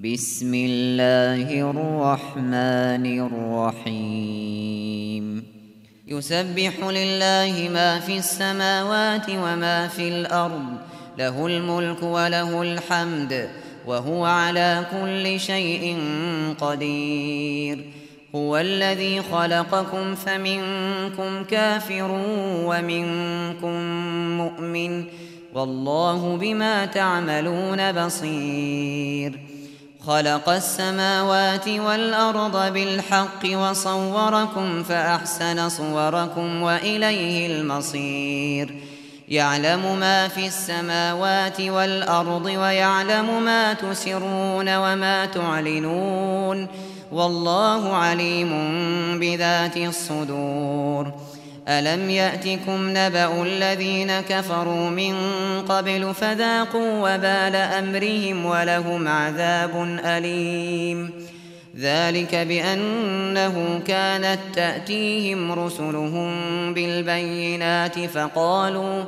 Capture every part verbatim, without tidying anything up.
بسم الله الرحمن الرحيم يسبح لله ما في السماوات وما في الأرض له الملك وله الحمد وهو على كل شيء قدير هو الذي خلقكم فمنكم كافر ومنكم مؤمن والله بما تعملون بصير خلق السماوات والأرض بالحق وصوركم فأحسن صوركم وإليه المصير يعلم ما في السماوات والأرض ويعلم ما تسرون وما تعلنون والله عليم بذات الصدور ألم يأتكم نبأ الذين كفروا من قبل فذاقوا وبال أمرهم ولهم عذاب أليم ذلك بأنه كانت تأتيهم رسلهم بالبينات فقالوا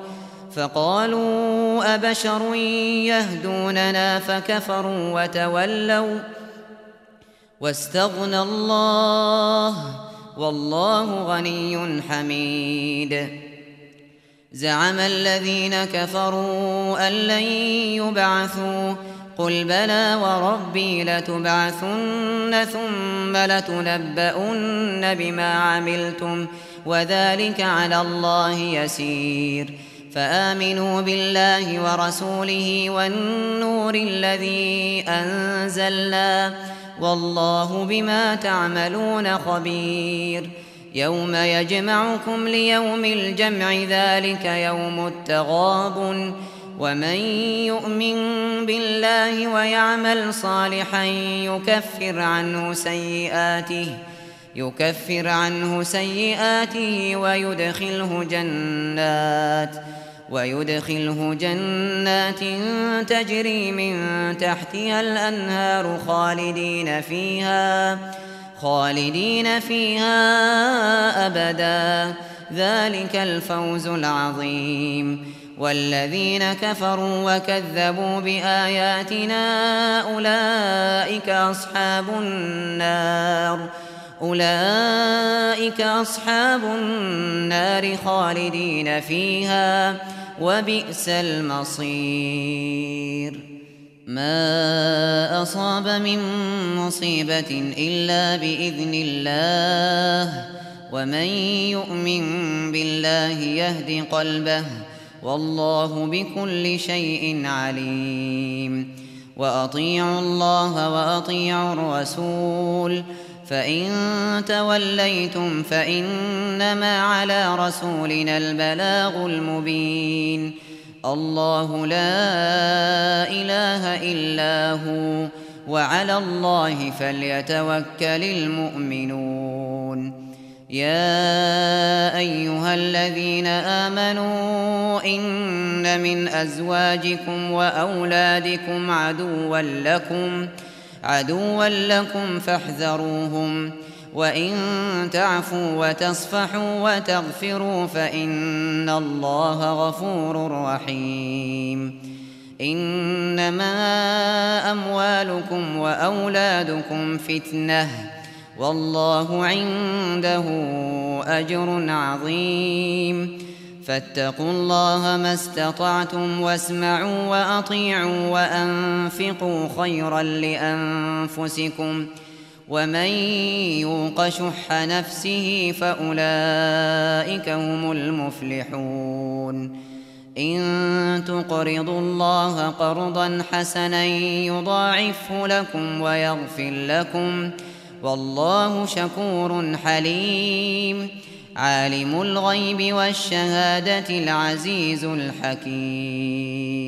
فقالوا أبشر يهدوننا فكفروا وتولوا واستغنى الله والله غني حميد زعم الذين كفروا أن لن يبعثوا قل بلى وربي لتبعثن ثم لتنبؤن بما عملتم وذلك على الله يسير فآمنوا بالله ورسوله والنور الذي أنزلنا والله بما تعملون خبير يوم يجمعكم ليوم الجمع ذلك يوم التغابن ومن يؤمن بالله ويعمل صالحا يكفر عنه سيئاته يكفر عنه سيئاته ويدخله جنات ويدخله جنات تجري من تحتها الأنهار خالدين فيها خالدين فيها أبدا ذلك الفوز العظيم والذين كفروا وكذبوا بآياتنا أولئك أصحاب النار أولئك أصحاب النار خالدين فيها وبئس المصير ما أصاب من مصيبة إلا بإذن الله ومن يؤمن بالله يهد قلبه والله بكل شيء عليم وأطيعوا الله وأطيعوا الرسول فإن توليتم فإنما على رسولنا البلاغ المبين الله لا إله إلا هو وعلى الله فليتوكل المؤمنون يا أيها الذين آمنوا إن من أزواجكم وأولادكم عدوا لكم عدوا لكم فاحذروهم وإن تعفوا وتصفحوا وتغفروا فإن الله غفور رحيم إنما أموالكم وأولادكم فتنة والله عنده أجر عظيم فاتقوا الله ما استطعتم واسمعوا وأطيعوا وأنفقوا خيرا لأنفسكم ومن يوق شح نفسه فأولئك هم المفلحون إن تقرضوا الله قرضا حسنا يضاعفه لكم ويغفر لكم والله شكور حليم عالم الغيب والشهادة العزيز الحكيم